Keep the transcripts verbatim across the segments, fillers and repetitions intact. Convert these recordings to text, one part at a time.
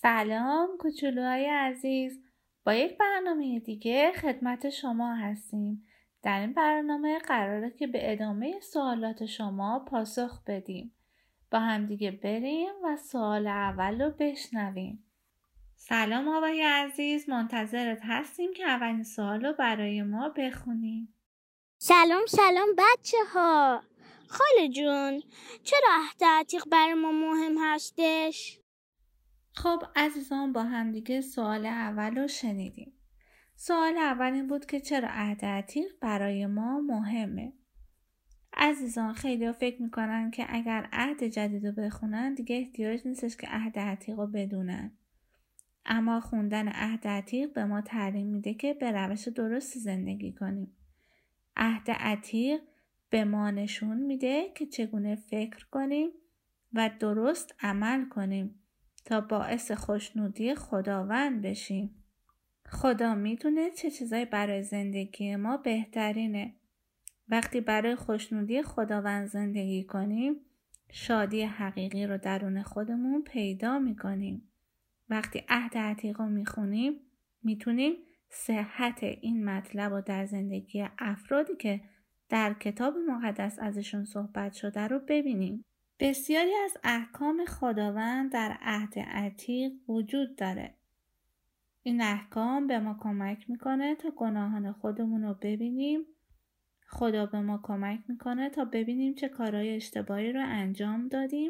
سلام کوچولوهای عزیز، با یک برنامه دیگه خدمت شما هستیم. در این برنامه قراره که به ادامه سوالات شما پاسخ بدیم. با هم دیگه بریم و سوال اول رو بشنویم. سلام آقای عزیز، منتظرت هستیم که اولین سوال رو برای ما بخونیم. سلام سلام بچه ها. خاله جون، چرا عهد عتیق برای ما مهم هستش؟ خب عزیزان، با هم دیگه سوال اول رو شنیدیم. سوال اول این بود که چرا عهد عتیق برای ما مهمه. عزیزان، خیلی ها فکر میکنن که اگر عهد جدید رو بخونن دیگه احتیاج نیستش که عهد عتیق رو بدونن. اما خوندن عهد عتیق به ما تعلیم میده که به روش درستی زندگی کنیم. عهد عتیق به ما نشون میده که چگونه فکر کنیم و درست عمل کنیم تا باعث خوشنودی خداوند بشیم. خدا میدونه چه چیزایی برای زندگی ما بهترینه. وقتی برای خوشنودی خداوند زندگی کنیم، شادی حقیقی رو درون خودمون پیدا میکنیم. وقتی عهد عتیق رو میخونیم، میتونیم صحت این مطلب رو در زندگی افرادی که در کتاب مقدس ازشون صحبت شده رو ببینیم. بسیاری از احکام خداوند در عهد عتیق وجود داره. این احکام به ما کمک میکنه تا گناهان خودمون رو ببینیم. خدا به ما کمک میکنه تا ببینیم چه کارهای اشتباهی رو انجام دادیم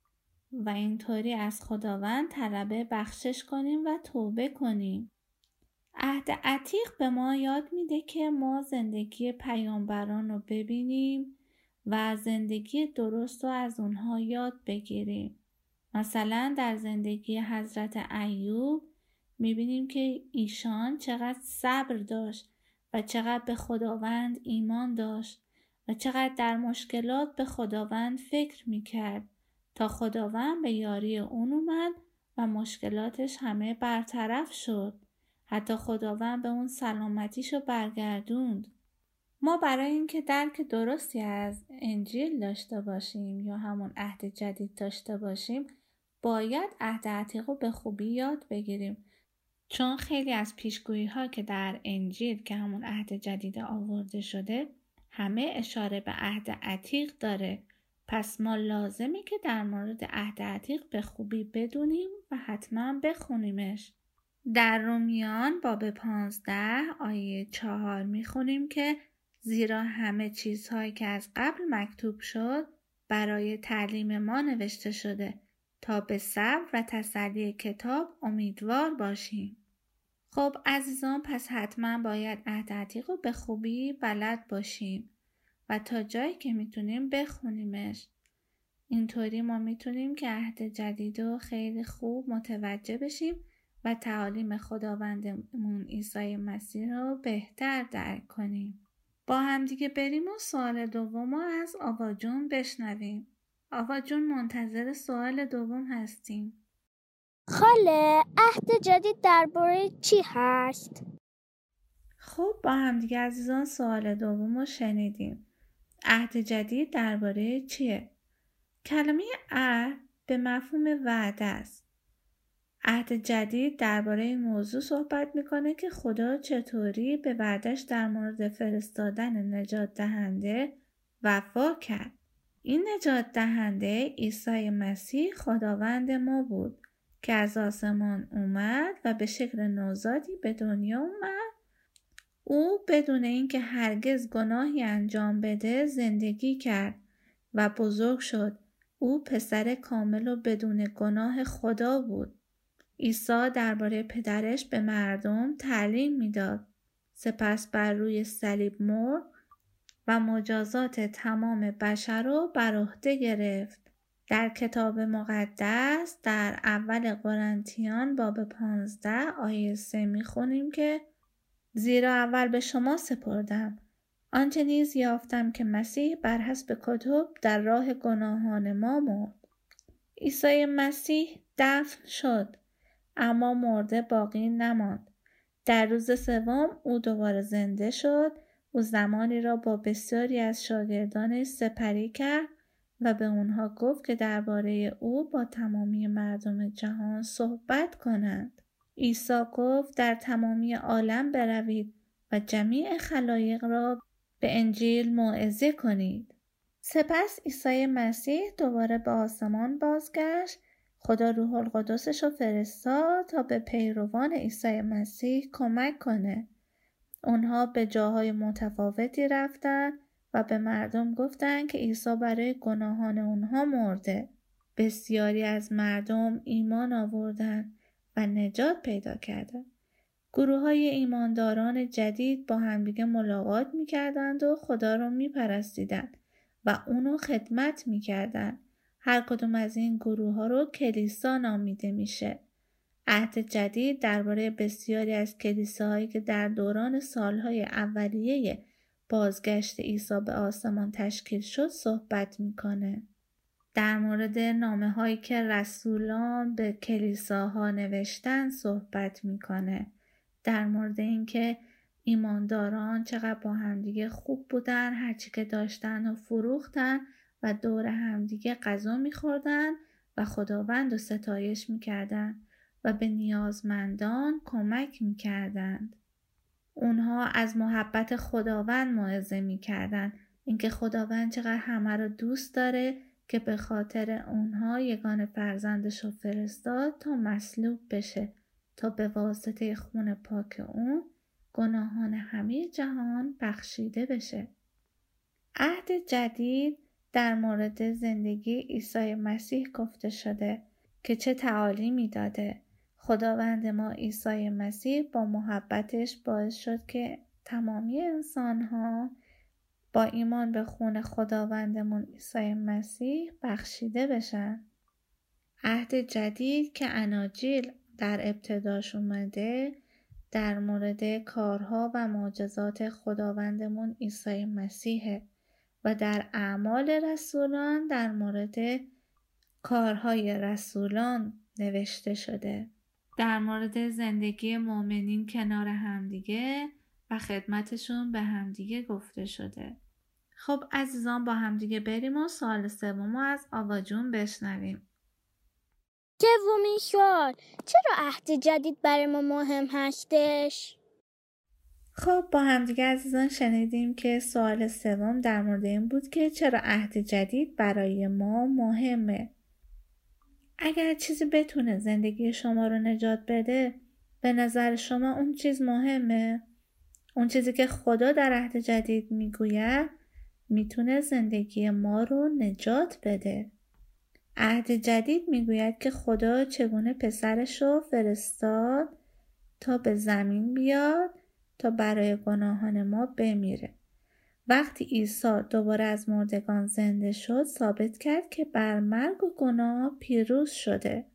و اینطوری از خداوند طلب بخشش کنیم و توبه کنیم. عهد عتیق به ما یاد میده که ما زندگی پیامبران رو ببینیم و زندگی درست رو از اونها یاد بگیریم. مثلا در زندگی حضرت ایوب میبینیم که ایشان چقدر صبر داشت و چقدر به خداوند ایمان داشت و چقدر در مشکلات به خداوند فکر میکرد تا خداوند به یاری اون اومد و مشکلاتش همه برطرف شد. حتی خداوند به اون سلامتیشو برگردوند. ما برای اینکه درک درستی از انجیل داشته باشیم یا همون عهد جدید داشته باشیم، باید عهد عتیق رو به خوبی یاد بگیریم. چون خیلی از پیشگویی ها که در انجیل که همون عهد جدید آورده شده، همه اشاره به عهد عتیق داره. پس ما لازمه که در مورد عهد عتیق به خوبی بدونیم و حتما بخونیمش. در رومیان باب پانزده آیه چهار میخونیم که زیرا همه چیزهایی که از قبل مکتوب شد برای تعلیم ما نوشته شده تا به صبر و تسلی کتاب امیدوار باشیم. خب عزیزان، پس حتما باید عهد عتیق رو به خوبی بلد باشیم و تا جایی که میتونیم بخونیمش. اینطوری ما میتونیم که عهد جدید رو خیلی خوب متوجه بشیم و تعالیم خداوندمون عیسی مسیح رو بهتر درک کنیم. با هم دیگه بریم و سوال دوم رو از آوا جون بشنویم. آوا جون، منتظر سوال دوم هستیم. خاله، عهد جدید درباره چی هست؟ خب با هم دیگه عزیزان سوال دوم رو شنیدیم. عهد جدید درباره چیه؟ کلمه عهد به مفهوم وعده است. عهد جدید درباره این موضوع صحبت میکنه که خدا چطوری به وعدش در مورد فرستادن نجات دهنده وفا کرد. این نجات دهنده عیسی مسیح خداوند ما بود که از آسمان اومد و به شکل نوزادی به دنیا اومد. او بدون اینکه هرگز گناهی انجام بده زندگی کرد و بزرگ شد. او پسر کامل و بدون گناه خدا بود. عیسی درباره پدرش به مردم تعلیم میداد. سپس بر روی صلیب مرد و مجازات تمام بشر رو بر عهده گرفت. در کتاب مقدس در اول قرنتیان باب پانزده آیه سه میخونیم که زیرا اول به شما سپردم آنچه نیز یافتم که مسیح بر حسب کتب در راه گناهان ما مرد. عیسی مسیح دفن شد اما مرده باقی نماند. در روز سوم او دوباره زنده شد. او زمانی را با بسیاری از شاگردانش سپری کرد و به اونها گفت که درباره او با تمامی مردم جهان صحبت کنند. عیسی گفت در تمامی عالم بروید و جمیع خلایق را به انجیل موعظه کنید. سپس عیسی مسیح دوباره به آسمان بازگشت. خدا روح القدسش رو فرستاد تا به پیروان عیسی مسیح کمک کنه. اونها به جاهای متفاوتی رفتن و به مردم گفتن که عیسی برای گناهان اونها مرده. بسیاری از مردم ایمان آوردن و نجات پیدا کردند. گروه های ایمانداران جدید با همدیگه ملاقات میکردند و خدا رو میپرستیدند و اونو خدمت میکردند. هر کدوم از این گروه ها رو کلیسا نامیده میشه. عهد جدید درباره بسیاری از کلیساهایی که در دوران سالهای اولیه بازگشت عیسی به آسمان تشکیل شد صحبت میکنه. در مورد نامه هایی که رسولان به کلیساها نوشتن صحبت میکنه. در مورد اینکه ایمانداران چقدر با همدیگه خوب بودن، هرچی که داشتن و فروختن و دور همدیگه غذا میخوردن و خداوند رو ستایش میکردن و به نیازمندان کمک میکردند. اونها از محبت خداوند موعظه میکردن، اینکه خداوند چقدر همه رو دوست داره که به خاطر اونها یگانه فرزندش رو فرستاد تا مصلوب بشه تا به واسطه خون پاک اون گناهان همه جهان بخشیده بشه. عهد جدید در مورد زندگی عیسی مسیح گفته شده که چه تعالیمی داده. خداوند ما عیسی مسیح با محبتش باعث شد که تمامی انسان‌ها با ایمان به خون خداوندمون عیسی مسیح بخشیده بشن. عهد جدید که اناجیل در ابتداش اومده در مورد کارها و معجزات خداوندمون عیسی مسیحه و در اعمال رسولان در مورد کارهای رسولان نوشته شده. در مورد زندگی مؤمنین کنار همدیگه و خدمتشون به همدیگه گفته شده. خب عزیزان با همدیگه بریم و سوال سوم از آوا جون بشنویم. سومین سوال، چرا عهد جدید برای ما مهم هستش؟ خب با همدیگه عزیزان شنیدیم که سوال سوم در مورد این بود که چرا عهد جدید برای ما مهمه. اگر چیزی بتونه زندگی شما رو نجات بده، به نظر شما اون چیز مهمه؟ اون چیزی که خدا در عهد جدید میگوید میتونه زندگی ما رو نجات بده. عهد جدید میگوید که خدا چگونه پسرش رو فرستاد تا به زمین بیاد تا برای گناهان ما بمیره. وقتی عیسی دوباره از مردگان زنده شد ثابت کرد که بر مرگ و گناه پیروز شده.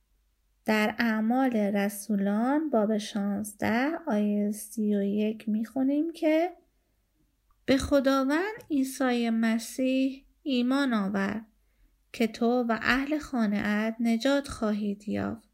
در اعمال رسولان باب شانزده آیه سی و یک میخونیم که به خداوند عیسی مسیح ایمان آور که تو و اهل خانه‌ات نجات خواهید یافت.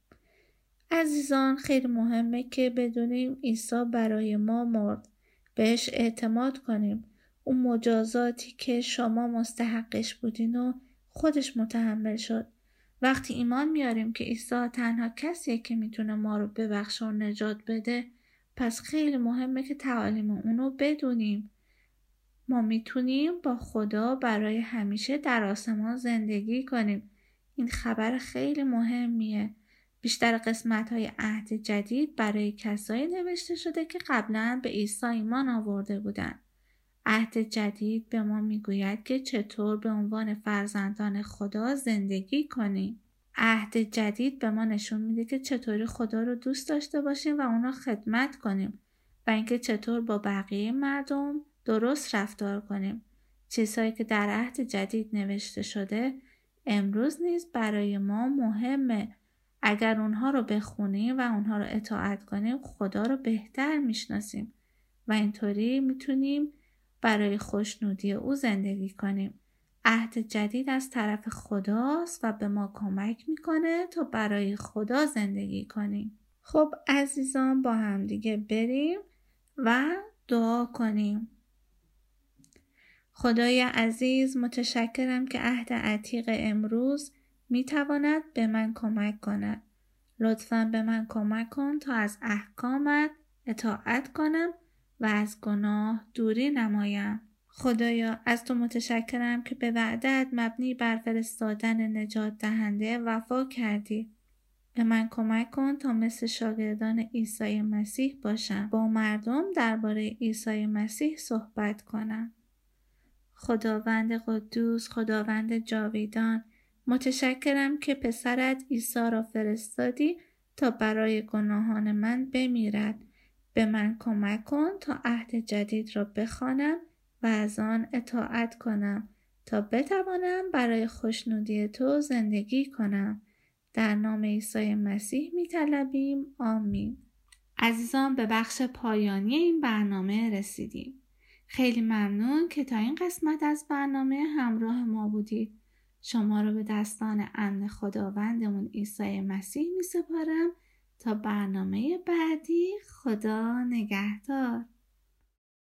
عزیزان خیلی مهمه که بدونیم عیسی برای ما مرد، بهش اعتماد کنیم. اون مجازاتی که شما مستحقش بودین و خودش متحمل شد. وقتی ایمان میاریم که عیسی تنها کسیه که میتونه ما رو ببخشه و نجات بده، پس خیلی مهمه که تعالیم اونو بدونیم. ما میتونیم با خدا برای همیشه در آسمان زندگی کنیم. این خبر خیلی مهمیه. بیشتر قسمت‌های عهد جدید برای کسایی نوشته شده که قبلا به عیسی ایمان آورده بودن. عهد جدید به ما میگوید که چطور به عنوان فرزندان خدا زندگی کنیم. عهد جدید به ما نشون میده که چطوری خدا رو دوست داشته باشیم و اونا خدمت کنیم و اینکه چطور با بقیه مردم درست رفتار کنیم. چیزهایی که در عهد جدید نوشته شده امروز نیز برای ما مهمه. اگر اونها رو بخونیم و اونها رو اطاعت کنیم خدا رو بهتر میشناسیم و اینطوری میتونیم برای خوشنودی او زندگی کنیم. عهد جدید از طرف خداست و به ما کمک میکنه تا برای خدا زندگی کنیم. خب عزیزان با همدیگه بریم و دعا کنیم. خدای عزیز، متشکرم که عهد عتیق امروز می تواند به من کمک کند. لطفاً به من کمک کن تا از احکامت اطاعت کنم و از گناه دوری نمایم. خدایا، از تو متشکرم که به وعدت مبنی بر فرستادن نجات دهنده وفا کردی. به من کمک کن تا مثل شاگردان عیسی مسیح باشم، با مردم درباره عیسی مسیح صحبت کنم. خداوند قدوس، خداوند جاویدان، متشکرم که پسرت عیسی را فرستادی تا برای گناهان من بمیرد. به من کمک کن تا عهد جدید را بخوانم و از آن اطاعت کنم تا بتوانم برای خوشنودی تو زندگی کنم. در نام عیسی مسیح می طلبیم. آمین. عزیزان، به بخش پایانی این برنامه رسیدیم. خیلی ممنون که تا این قسمت از برنامه همراه ما بودید. شما رو به دستان امن خداوندمون عیسی مسیح می سپارم تا برنامه بعدی. خدا نگهدار.